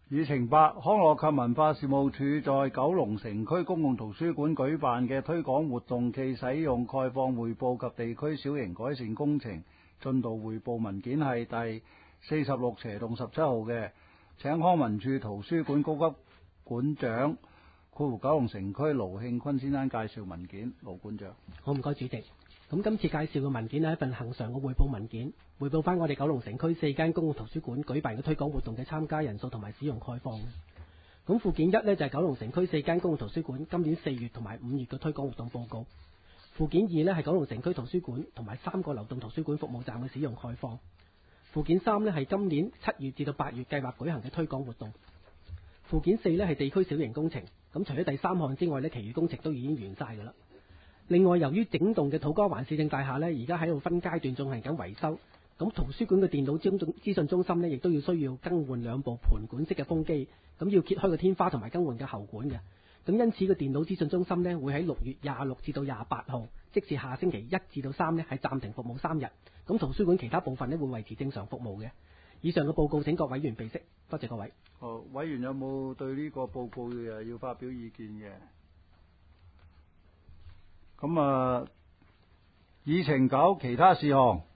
議程8，康樂及文化事務處在九龍城區公共圖書館舉辦嘅推廣活動暨使用概況匯報及地區小型改善工程進度匯報文件係第46/17號嘅，請康文署圖書館高級館長九龍城區盧慶坤先生介紹文件。盧館長。 好，唔該主席。咁今次介紹嘅文件係一份恆常嘅匯報文件，匯報翻我哋九龍城區4間公共圖書館舉辦嘅推廣活動嘅參加人數同埋使用概況。咁附件1呢，就係九龍城區4間公共圖書館今年4月同埋5月嘅推廣活動報告。附件2呢，係九龍城區圖書館同埋3個流動圖書館服務站嘅使用概況。附件3呢，係今年7月至到8月計劃舉行嘅推廣活動。附件4呢，係地區小型工程。咁除咗第3項之外呢，其餘工程都已經完晒㗎啦。另外，由於整棟嘅土瓜灣市政大廈呢，而家喺度分階段進行緊維修，咁圖書館嘅電腦資訊中心呢，亦都需要更換2部盤管式嘅風機，咁要揭開個天花同埋更換嘅喉管嘅。咁因此個電腦資訊中心呢，會喺6月26至到28號，即是下星期1至到3呢，係暫停服務3日。咁圖書館其他部分呢，會維持正常服務嘅。以上嘅報告請各委員備悉，多謝各位。 委員有冇對呢個報告要發表意見嘅？咁議程9其他事項。